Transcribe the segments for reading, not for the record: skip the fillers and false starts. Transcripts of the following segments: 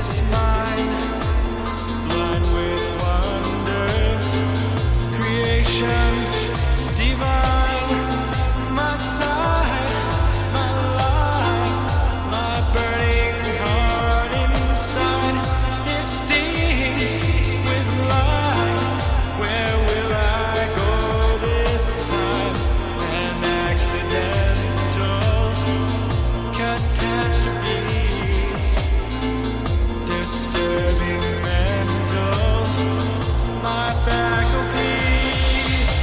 is mine, blind with wonders, creations divine. My side, my life, my burning heart inside, it stings with light. Where will I go this time? An accidental catastrophes, disturbing mental, my faculties.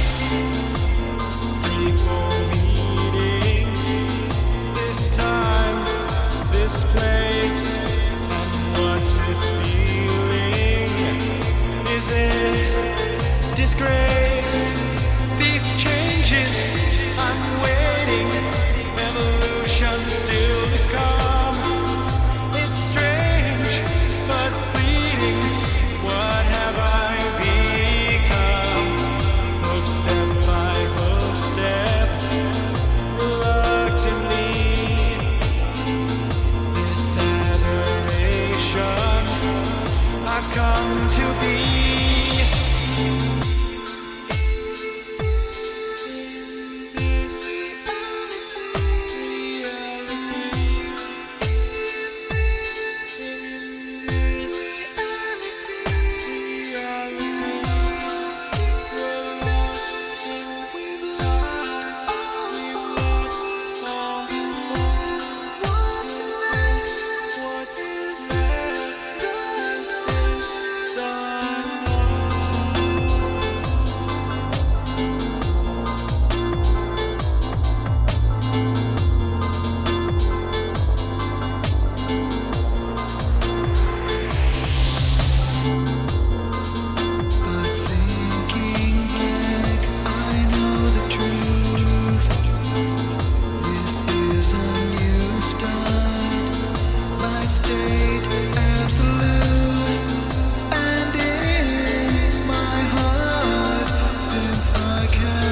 3-4 meetings, this time, this place, and what's this feeling? Is it disgrace? These changes, I'm waiting, evolution still to come. It's strange, but fleeting. What have I become? Hoof step by hoof step, reluctantly. This aberration I've come to be. State absolute, and in my heart, since I can